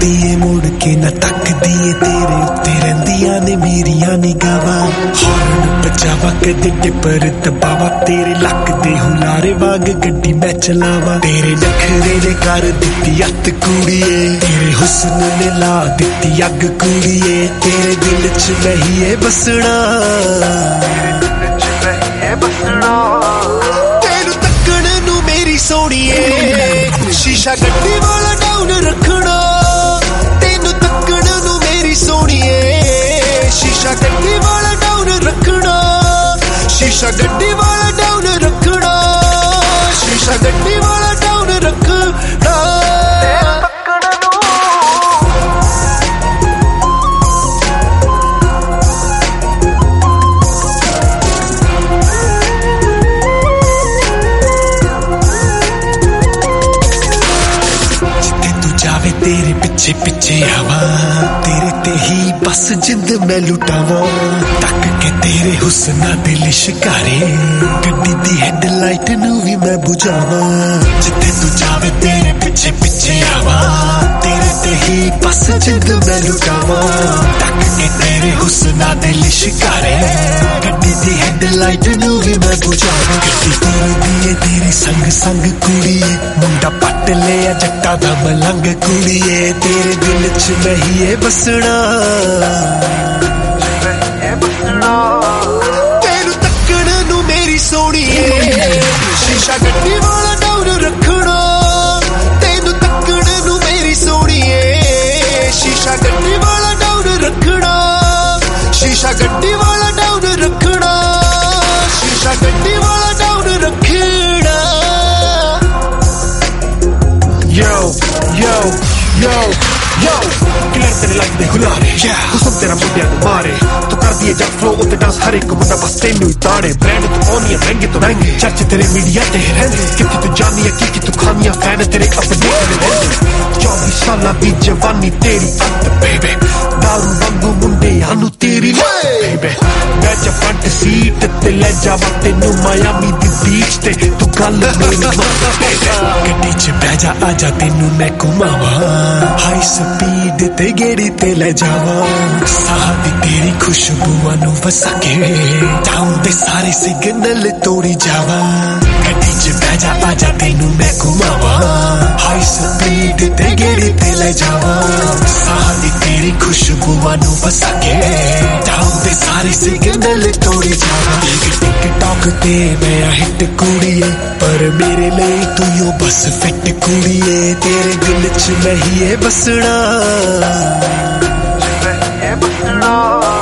ਵੇਖਦੀ ਏ ਮੁੜ ਕੇ ਨਾ ਤੱਕਦੀ ਏ ਤੇਰੇ ਉੱਤੇ ਰਹਿੰਦੀਆਂ ਨੇ ਮੇਰੀਆਂ ਨਿਗਾਹਾਂ ਹੌਰਨ ਬਜਾਵਾ ਕਦੇ ਟਿੱਪਰ ਦਬਾਵਾ ਤੇਰੇ ਲੱਕ ਦੇ ਹੁਲਾਰੇ ਵਾਂਗ ਗੱਡੀ ਮੈਂ ਚਲਾਵਾਂ ਤੇਰੇ ਨਖਰੇ ਨੇ ਕਰ ਦਿੱਤੀ ਅੱਤ ਕੁੜੀਏ ਤੇਰੇ ਹੁਸਨ ਨੇ ਲਾ ਦਿੱਤੀ ਅੱਗ ਕੁੜੀਏ ਤੇਰੇ ਦਿਲ 'ਚ ਨਹੀਂ ਬਸਣਾ ਤੈਨੂੰ ਤੱਕਣ ਨੂੰ ਮੇਰੀ ਸੋਹਣੀਏ ਸ਼ੀਸ਼ਾ ਗੱਡੀ ਵਾਲਾ ਡਾਊਨ ਰੱਖਣਾ ਤੈਨੂੰ ਤੱਕਣ ਨੂੰ ਮੇਰੀ ਸੋਹਣੀਏ ਸ਼ੀਸ਼ਾ ਗੱਡੀ ਵਾਲਾ ਡਾਊਨ ਰੱਖਣਾ ਸ਼ੀਸ਼ਾ ਗੱਡੀ ਵਾਲਾ ਡਾਊਨ ਰੱਖਣਾ ਸ਼ੀਸ਼ਾ ਗੱਡੀ ਵਾਲਾ ਡਾਊਨ ਰੱਖਣਾ तेरे पिछे पिछे आवा तेरे ते ही बस जिंद मैं लुटावा तक के तेरे हुस्ना दिल शिकारे गड्डी दी हेडलाइट नू भी मैं बुझावा जिथे तू जावे तेरे पिछे पिछे आवा तेरे ते ही बस जिंद मैं लुटावा तक के तेरे हुस्ना दिल शिकारे गड्डी दी हेडलाइट नू भी मैं बुझावा गड्डी तेरी तेरे संग संग कुड़िए मुंडा पट लिया जट्टा दा मलंग कुड़िए तेरे दिल च नहीं बसना तेनू तक्कण नू मेरी सोहणीए शीशा गड्डी वाला डाउन रखना तेनू तक्कण नू मेरी सोहणीए शीशा गड्डी वाला डाउन रखना शीशा गड्डी वाला डाउन रखना शीशा गड्डी वाला डाउन रखना yo yo yo yo killer तेरे लगदे हुलारे हुस्न तेरा मुंडिया नू मारे तू कर दिए जब फ्लो उत्ते डांस हर एक मुंडा बस तेनू ही ताड़े ब्रांड तू ओनी है महंगे तो महंगे चर्च तेरे मीडिया ते रहंदे कित्थे तू जानी है की तू खानी है फैन तेरे अपने रहंदे 24 साल दी जवानी तेरी अत बेबे दारू वांगू मुंडे आनू तेरी बेबे मैं जा फ्रंट सीट ते ले जावा तेनू मायामी दी बीच ते तू गल मेरी गड्डी च बह जा आजा तेनू मैं घुमावा हाई स्पीड ते गेड़ी ते ले जावा साह दी तेरी खुशबूआं नू वसा के टाउन दे सारे सिग्नल तोड़ी जावा गड्डी च बह जा आजा तेनू मैं घुमावा हाई स्पीड ते गेड़ी ते ले जावा साह दी तेरी खुशबूआं नू वसा के टाउन दे सारे सिग्नल तोड़ी जावा टिकटॉक ते मैं हिट कुड़िए पर मेरे लिए तू यो बस फिट कुड़िए तेरे दिल च नहीं बसना